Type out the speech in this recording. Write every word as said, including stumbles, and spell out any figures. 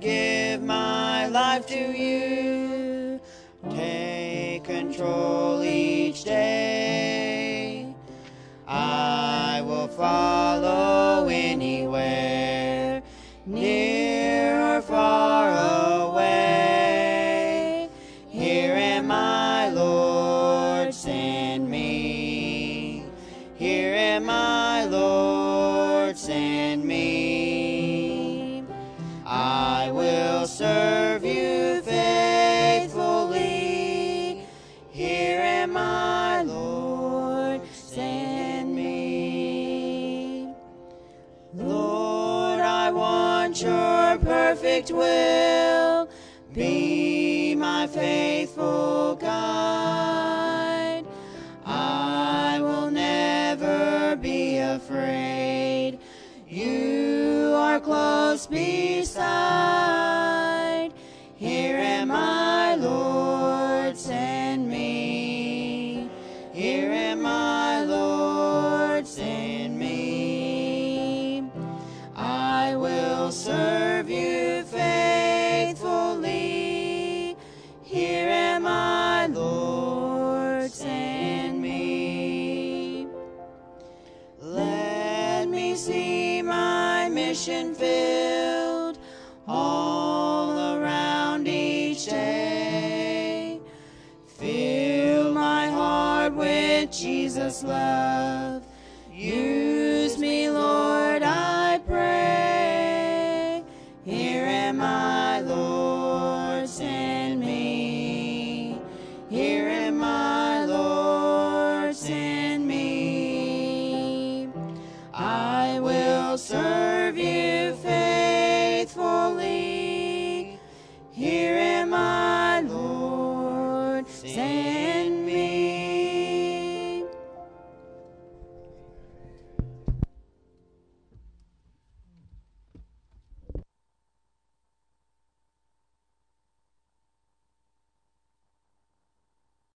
give my life to you. Take control each day. I will follow anywhere, near or far away. Here am I, Lord, send me. Here am I, Lord, send me. I will serve you faithfully. Here am I, Lord, send me. Lord, I want your perfect will. Be my faithful guide. I will never be afraid. You are close beside. Here am I, Lord, send me. Here am I, Lord, send me. I will serve you faithfully. Here am I, Lord, send me. Let me see my mission filled all around each day. Fill my heart with Jesus' love. You